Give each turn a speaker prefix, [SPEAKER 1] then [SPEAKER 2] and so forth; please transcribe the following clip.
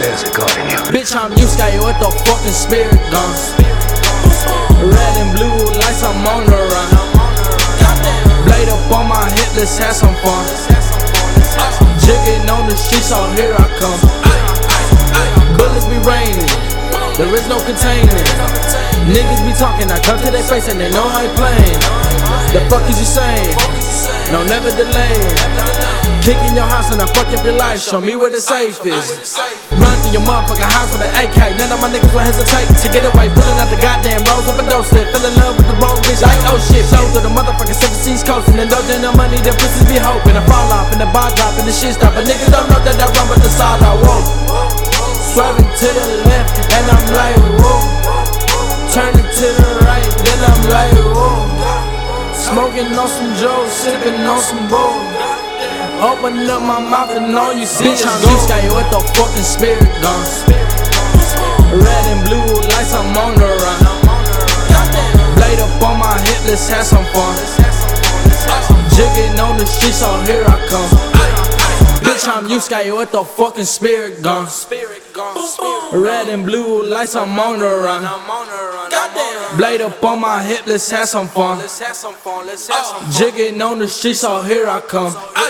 [SPEAKER 1] there's a God in you.
[SPEAKER 2] Bitch, I'm Yusuke with the fucking spirit gun. Red and blue lights, I'm on the run. Blade up on my hip, let's have some fun. Jigging on the streets, so here I come. Bullets be raining, there is no containing. Niggas be talking, I come to their face and they know I ain't playing. The fuck is you saying? No, never delaying. Kick in your house and I fuck up your life, show me where the safe is. Run through your motherfucking house with an AK. None of my niggas will hesitate to get away. Pulling out the goddamn rolls up a doorstep. Fell in love with the wrong bitch like oh shit. Flow through the motherfucking 7 seas coasting. Indulging the money, them pussies be hoping. I fall off and the bar drop and the shit stop. But niggas don't know that I run with the side I walk. Swerving to the left and I'm like whoa. Turning to the right, then I'm like whoa. Smoking on some Joe, sipping on some bull. Open up my mouth and all you see is gold. Bitch, I'm with the fucking spirit gun. Red and blue lights, I'm on the run. Blade up on my hip, let's have some fun. Jigging on the streets, so here I come. Bitch, I'm Yusuke with the fucking spirit gun. Red and blue lights, I'm on the run. Blade up on my hip, let's have some fun. Jigging on the streets, so here I come.